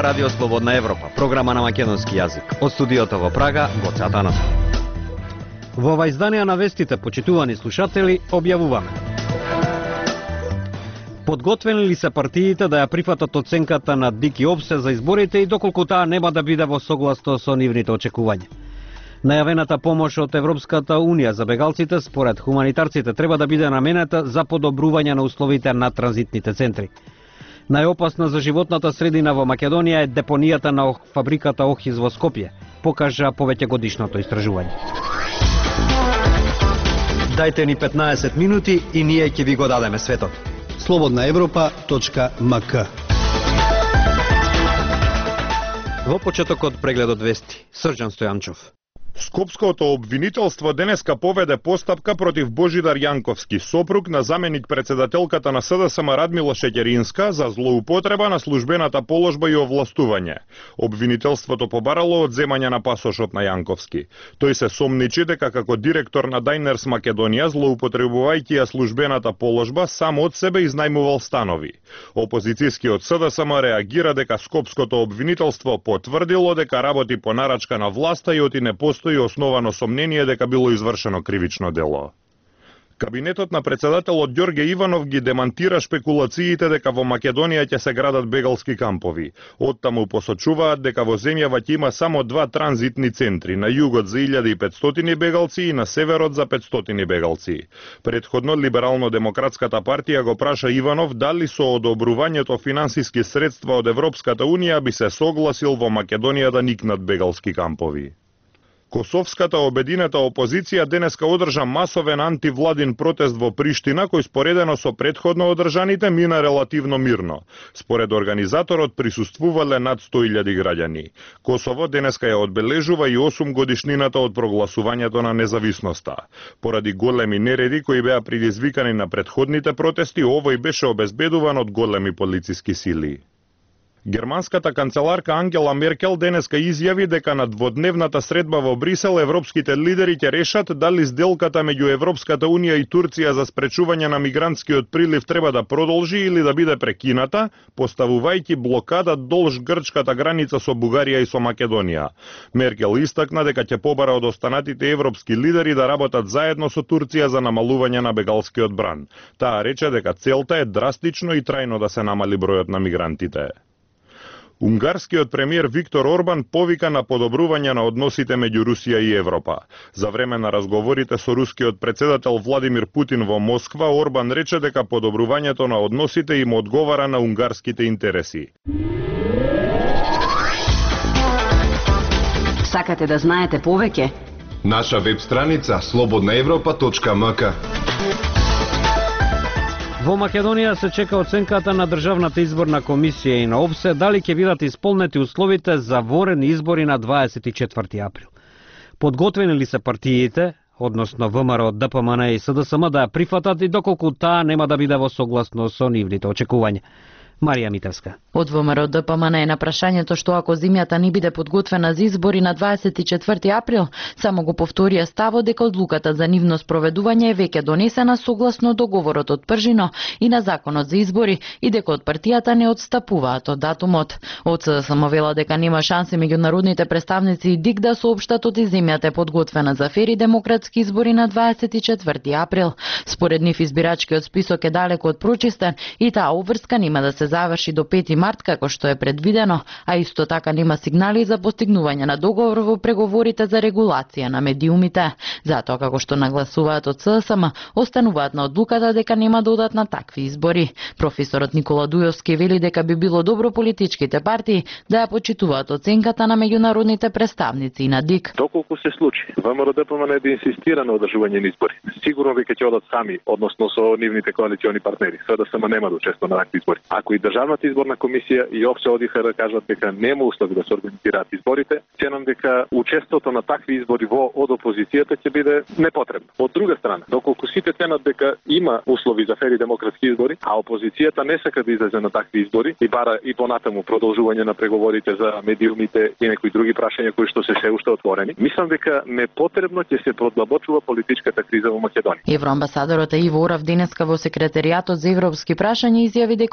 Радио Слободна Европа, програма на македонски јазик. Од студиото во Прага, Гоце Атанасов. Во ова издание на вестите, почитувани слушатели, објавуваме: подготвени ли се партиите да ја прифатат оценката на ДИК и ОПСЕ за изборите и доколку таа нема да биде во согласно со нивните очекувања? Најавената помош од Европската Унија за бегалците според хуманитарците треба да биде наменета за подобрување на условите на транзитните центри. Најопасна за животната средина во Македонија е депонијата на фабриката Охиз во Скопје, покажа повеќегодишното истражување. Дајте ни 15 минути и ние ќе ви го дадеме светот. slobodnaevropa.mk. Во почетокот прегледот вести, Срđan Стојанчов. Скопското обвинителство денеска поведе постапка против Божидар Јанковски, сопруг на заменик председателката на СДСМ Радмила Шеќеринска, за злоупотреба на службената положба и овластување. Обвинителството побарало одземање на пасошот на Јанковски. Тој се сомничи дека како директор на Дайнерс Македонија, злоупотребувајќи ја службената положба, сам од себе изнајмувал станови. Опозицијскиот СДСМ реагира дека Скопското обвинителство потврдило дека работи по нарачка на власта и оти не постои основано сомнение дека било извршено кривично дело. Кабинетот на председателот Ѓорѓе Иванов ги демантира шпекулациите дека во Македонија ќе се градат бегалски кампови. Оттаму посочуваат дека во земјава ќе има само 2 транзитни центри, на југот за 1500 бегалци и на северот за 500 бегалци. Предходно Либерално-демократската партија го праша Иванов дали со одобрувањето финансиски средства од Европската Унија би се согласил во Македонија да никнат бегалски кампови. Косовската обединета опозиција денеска одржа масовен антивладин протест во Приштина, кој споредено со предходно одржаните мина релативно мирно. Според организаторот присуствувале над 100.000 граѓани. Косово денеска ја одбележува и 8 годишнината од прогласувањето на независноста. Поради големи нереди кои беа предизвикани на предходните протести, овој беше обезбедуван од големи полициски сили. Германската канцеларка Ангела Меркел денеска изјави дека на дводневната средба во Брисел европските лидери ќе решат дали сделката меѓу Европската Унија и Турција за спречување на мигрантскиот прилив треба да продолжи или да биде прекината, поставувајќи блокада долж грчката граница со Бугарија и со Македонија. Меркел истакна дека ќе побара од останатите европски лидери да работат заедно со Турција за намалување на бегалскиот бран. Таа рече дека целта е драстично и трајно да се намали бројот на мигрантите. Унгарскиот премиер Виктор Орбан повика на подобрување на односите меѓу Русија и Европа. За време на разговорите со рускиот председател Владимир Путин во Москва, Орбан рече дека подобрувањето на односите им одговара на унгарските интереси. Сакате да знаете повеќе? Наша веб страница slobodnaevropa.mk. Во Македонија се чека оценката на Државната изборна комисија и на ОПСЕ дали ќе бидат исполнети условите за ворени избори на 24 април. Подготвени ли се партиите, односно ВМРО, ДПМН и СДСМ да ја прифатат и доколку таа нема да биде во согласно со нивните очекувања? Марија Митевска. Од ВМРО ДПМН е на прашањето што ако земјата не биде подготвена за избори на 24 април, само го повторија ставот дека одлуката за нивно спроведување е веќе донесена согласно договорот од Пржино и на законот за избори и дека од партијата не отстапуваат од датумот. Од СДСМ вела дека нема шанси меѓународните представници и ДИК да соопштат оти земјата е подготвена за фери демократски избори на 24 април. Според нив избирачкиот список е далеку од прочистен и таа обврска нема да се заврши до 5 март како што е предвидено, а исто така нема сигнали за постигнување на договор во преговорите за регулација на медиумите. Затоа како што нагласуваат од СДСМ, остануваат на одлуката дека нема да одат на такви избори. Професорот Никола Дујовски вели дека би било добро политичките партии да ја почитуваат оценката на меѓународните представници и на ДИК. Доколку се случи ВМРО ДПМН да инсистира на одржување на избори, сигурно веќе ќе одат сами, односно со нивните коалициони партнери. СДСМ нема да учествува на такви избори. Ако и Државната изборна комисија и ОПСЕ одиха да кажат дека нема услови да се организираат изборите, ценам дека учеството на такви избори од опозицијата ќе биде непотребно. Од друга страна, доколку сите ценат дека има услови за фери демократски избори, а опозицијата не сака да излезе на такви избори и бара и понатаму продолжување на преговорите за медиумите и некои други прашања кои што се уште отворени, мислам дека непотребно ќе се продлабочува политичката криза во Македонија. Евроамбасадорот Иво Орав денеска во секретаријатот за европски прашања изјави дека од една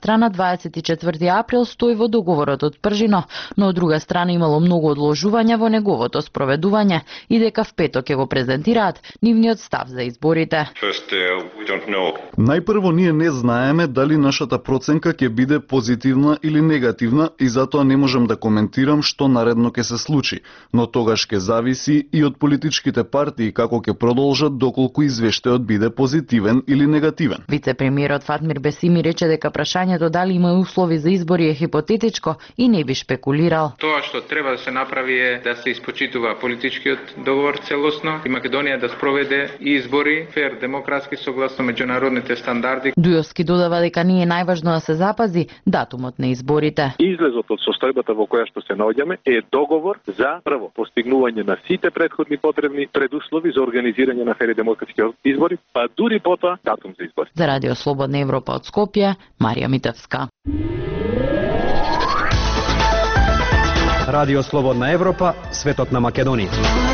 страна 24 април стои во договорот од пржино, но од друга страна имало многу одложувања во неговото спроведување и дека в петок ќе го презентираат нивниот став за изборите. Најпрво ние не знаеме дали нашата проценка ќе биде позитивна или негативна и затоа не можам да коментирам што наредно ќе се случи, но тогаш ќе зависи и од политичките партии како ќе продолжат доколку извештајот биде позитивен или негативен. Вице-премиерот Фатмир Бесими рече дека прашањето дали има услови за избори е хипотетичко и не би шпекулирал. Тоа што треба да се направи е да се испочитува политичкиот договор целосно и Македонија да спроведе избори фер, демократски согласно меѓународните стандарди. Дујовски додава дека не е најважно да се запази датумот на изборите. Излезот од состојбата во која што се наоѓаме е договор за прво постигнување на сите претходни потребни предуслови за организирање на фер и демократски избори, па дури потоа датум за избори. За Радио Слободна Европа од Скопје, Марија Митевска. Радио Слободна Европа, светот на Македонија.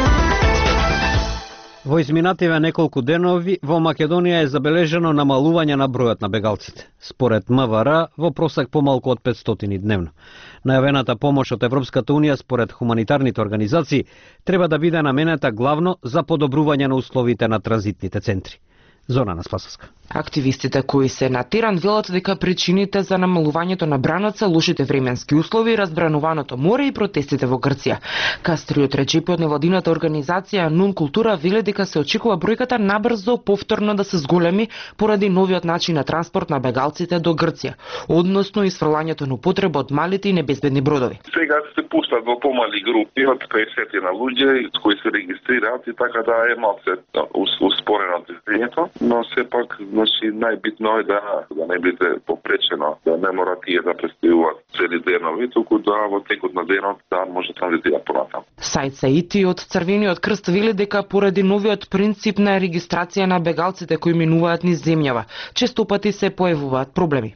Во изминативе неколку денови во Македонија е забележено намалување на бројот на бегалците. Според МВР, во просек помалку од 500 дневно. Најавената помош од Европската Унија според хуманитарните организации треба да биде наменета главно за подобрување на условите на транзитните центри. Зорана Спасовска. Активистите кои се на терен велат дека причините за намалувањето на бранаца, лошите временски услови, разбрануваното море и протестите во Грција. Кастриот Реджепи од невладината организација Нун Култура вели дека се очекува бројката набрзо повторно да се зголеми поради новиот начин на транспорт на бегалците до Грција, односно isfрлањето на употреба од малите и небезбедни бродови. Сега се пуштат во помали групи од 50 на луѓе кои се регистрираат и така да е малце успорено движењето, но сепак најбитно е да не биде попречено, да не мора тие да престојуваат цели денови, туку да во текот на денот да може транзитира понатаму. Сајд Саити од Црвениот крст вели дека поради новиот принцип на регистрација на бегалците кои минуваат низ земјава, често пати се појавуваат проблеми.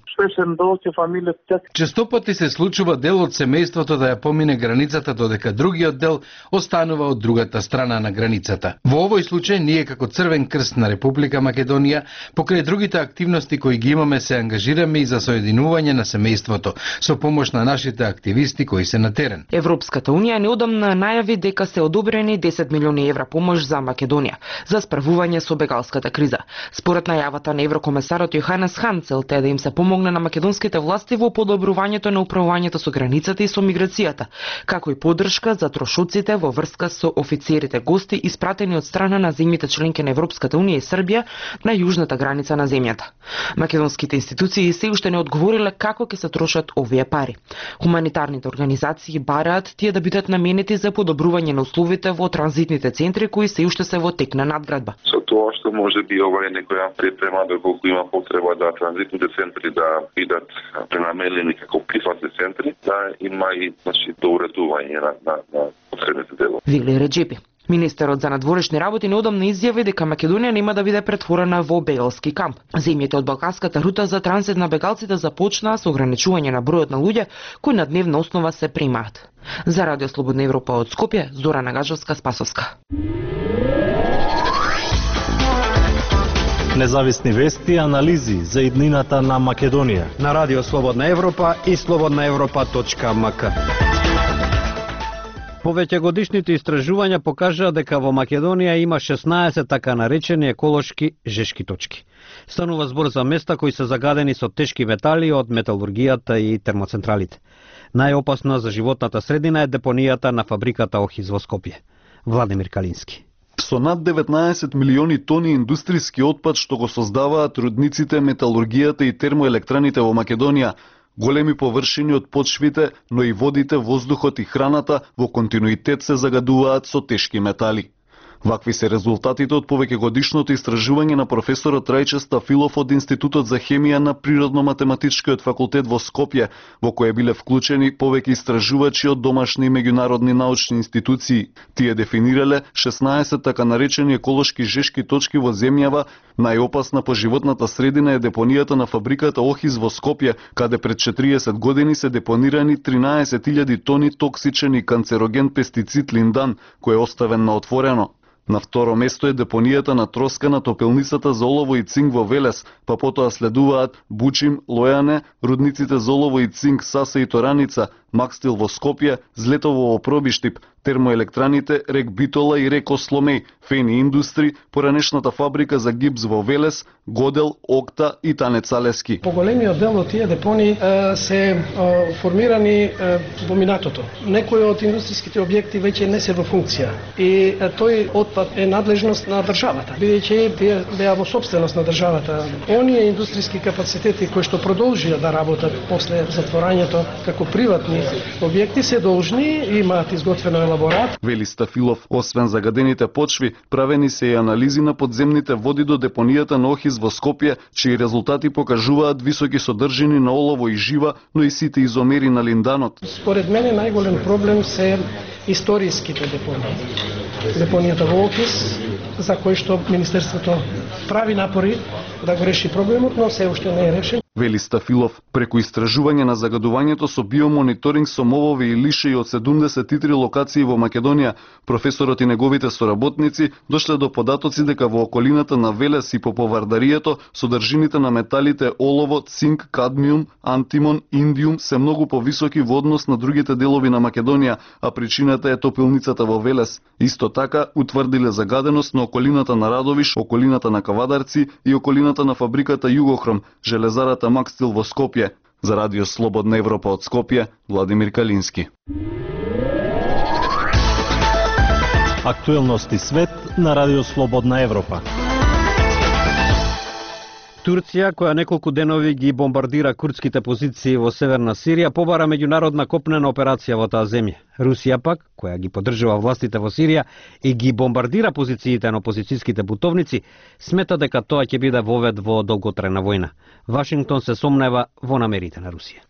Често пати се случува дел од семејството да ја помине границата додека другиот дел останува од другата страна на границата. Во овој случај ние како Црвен крст на Република Македонија покрај другите активности кои ги имаме се ангажираме и за соединување на семејството со помош на нашите активисти кои се на терен. Европската Унија неодамна најави дека се одобрени 10 милиони евра помош за Македонија за справување со бегалската криза. Според најавата на еврокомесарот Јоханес Хан, целта е да им се помогне на македонските власти во подобрувањето на управувањето со границата и со миграцијата, како и поддршка за трошоците во врска со офицерите гости испратени од страна на земјите членки на Европската Унија и Србија на јужната граница на земјата. Македонските институции се уште не одговориле како ќе се трошат овие пари. Хуманитарните организации бараат тие да бидат наменети за подобрување на условите во транзитните центри кои се уште се во тек на надградба. Со тоа што може би ова е некоја припрема доколку има потреба да транзитните центри да бидат пренамелени како прифатни центри, да има и доуредување на потребните делови. Вели Реджепи. Министерот за надворешни работи неодамна изјави дека Македонија нема да биде претворена во бегалски камп. Земјите од Балканската рута за транзит на бегалците започнаа со ограничување на бројот на луѓе кои на дневна основа се примаат. За Радио Слободна Европа од Скопје, Зорана Гажовска Спасовска. Независни вести и анализи за иднината на Македонија на Радио Слободна Европа и slobodnaevropa.mk. Повеќе годишните истражувања покажаа дека во Македонија има 16 така наречени еколошки жешки точки. Станува збор за места кои се загадени со тешки метали од металургијата и термоцентралите. Најопасна за животната средина е депонијата на фабриката Охиз во Скопје. Владимир Калински. Со над 19 милиони тони индустријски отпад што го создаваат рудниците, металургијата и термоелектраните во Македонија, големи површини од почвите, но и водите, воздухот и храната во континуитет се загадуваат со тешки метали. Вакви се резултатите од повеќегодишното истражување на професорот Трајче Стафилов од Институтот за хемија на Природно-математичкиот факултет во Скопје, во кој биле вклучени повеќе истражувачи од домашни и меѓународни научни институции. Тие дефинирале 16 така наречени еколошки жешки точки во земјава. Најопасна по животната средина е депонијата на фабриката Охиз во Скопје, каде пред 40 години се депонирани 13.000 тони токсичен и канцероген пестицид линдан, кој е оставен на отворено. На второ место е депонијата на троска на топелницата за олово и цинк во Велес, па потоа следуваат Бучим, Лојане, рудниците за олово и цинк Саса и Тораница, Макстил во Скопје, Злетово во Пробиштип, термоелектраните Рек Битола и Рек Осломеј, Фени Индустри, поранешната фабрика за гипс во Велес, Годел, Окта и Танец Алески. Поголемиот дел од тие депони се формирани во минатото. Некои од индустријските објекти веќе не се во функција и тој отпад е надлежност на државата, бидејќи тие беа во собственост на државата. Оние индустријски капацитети кои што продолжија да работат после затворањето како приватни објекти се должни и имаат изготвено елаборат. Вели Стафилов, освен загадените почви, правени се и анализи на подземните води до депонијата на Охис во Скопје, чии резултати покажуваат високи содржини на олово и жива, но и сите изомери на линданот. Според мене најголем проблем се историските депонии. Депонијата во Охис, за кој што Министерството прави напори да го реши проблемот, но се уште не е решен. Вели Стафилов, преку истражување на загадувањето со биомониторинг со мовови и лишеи од 73 локации во Македонија, професорот и неговите соработници дошле до податоци дека во околината на Велес и по Повардарието содржините на металите олово, цинк, кадмиум, антимон, индиум се многу повисоки во однос на другите делови на Македонија, а причината е топилницата во Велес. Исто така утврдиле загаденост на околината на Радовиш, околината на Кавадарци и околината на фабриката Југохром, железарата Макстил во Скопје. За Радио Слободна Европа од Скопје, Владимир Калински. Актуелности свет на Радио Слободна Европа. Турција, која неколку денови ги бомбардира курдските позиции во северна Сирија, побара меѓународна копнена операција во таа земја. Русија пак, која ги поддржува властите во Сирија и ги бомбардира позициите на опозицијските бутовници, смета дека тоа ќе биде вовед во долготрајна војна. Вашингтон се сомнева во намерите на Русија.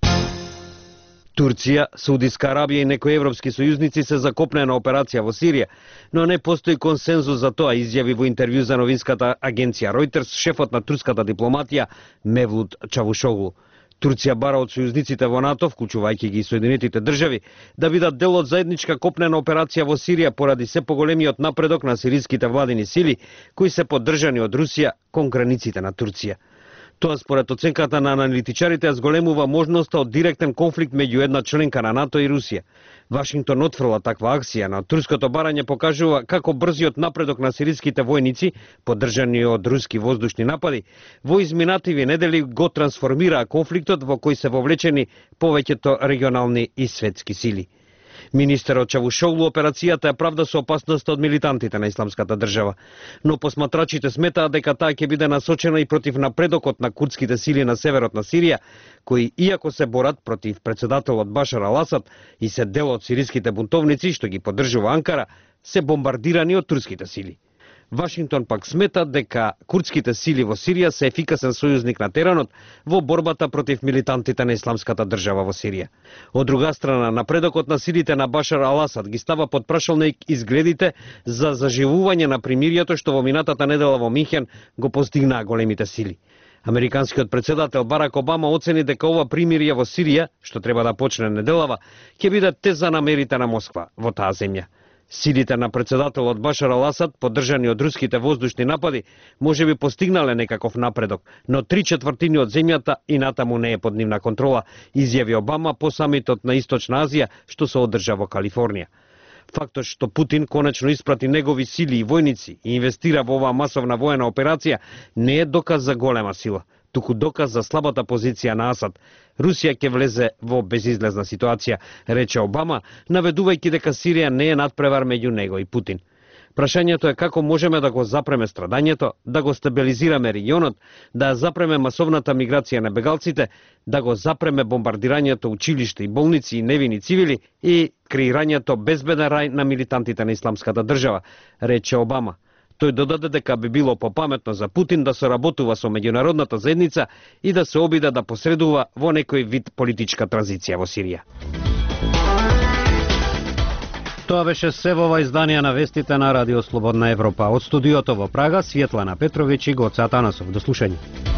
Турција, Саудиска Арабија и некои европски сојузници се за копнена операција во Сирија, но не постои консензус за тоа, изјави во интервју за новинската агенција Reuters шефот на турската дипломатија Мевлут Чавушоглу. Турција бара од сојузниците во НАТО, вклучувајќи ги и Соединетите држави, да бидат дел од заедничка копнена операција во Сирија поради се поголемиот напредок на сириските владини сили, кои се поддржани од Русија кон границите на Турција. Тоа според оценката на аналитичарите зголемува можноста од директен конфликт меѓу една членка на НАТО и Русија. Вашингтон отфрла таква акција, но турското барање покажува како брзиот напредок на сириските војници, поддржани од руски воздушни напади, во изминативи недели го трансформираа конфликтот во кој се вовлечени повеќето регионални и светски сили. Министерот Чавушоглу операцијата ја правда со опасноста од милитантите на Исламската држава, но посматрачите сметаат дека таа ќе биде насочена и против напредокот на курдските сили на северот на Сирија, кои иако се борат против председателот Башар ал-Асад и се дел од сириските бунтовници што ги поддржува Анкара, се бомбардирани од турските сили. Вашингтон пак смета дека курдските сили во Сирија се ефикасен сојузник на теренот во борбата против милитантите на Исламската држава во Сирија. Од друга страна, напредокот на силите на Башар ал-Асад ги става под прашалник изгледите за заживување на примирието што во минатата недела во Минхен го постигнаа големите сили. Американскиот председател Барак Обама оцени дека ова примирие во Сирија, што треба да почне неделава, ќе биде тест за намерите на Москва во таа земја. Силите на председателот Башар ал-Асад, поддржани од руските воздушни напади, може би постигнале некаков напредок, но 3/4 од земјата и натаму не е под нивна контрола, изјави Обама по самитот на Источна Азија што се одржа во Калифорнија. Фактот што Путин конечно испрати негови сили и војници и инвестира во оваа масовна воена операција не е доказ за голема сила, туку доказ за слабата позиција на Асад. Русија ќе влезе во безизлезна ситуација, рече Обама, наведувајќи дека Сирија не е надпревар меѓу него и Путин. Прашањето е како можеме да го запреме страдањето, да го стабилизираме регионот, да ја запреме масовната миграција на бегалците, да го запреме бомбардирањето училишта и болници и невини цивили и креирањето безбеден рај на милитантите на Исламската држава, рече Обама. Тој додаде дека би било попаметно за Путин да соработува со меѓународната заедница и да се обиде да посредува во некој вид политичка транзиција во Сирија. Тоа беше се во ова изданија на вестите на Радио Слободна Европа. Од студиото во Прага, Светлана Петровиќ и Гоце Атанасов. До слушање.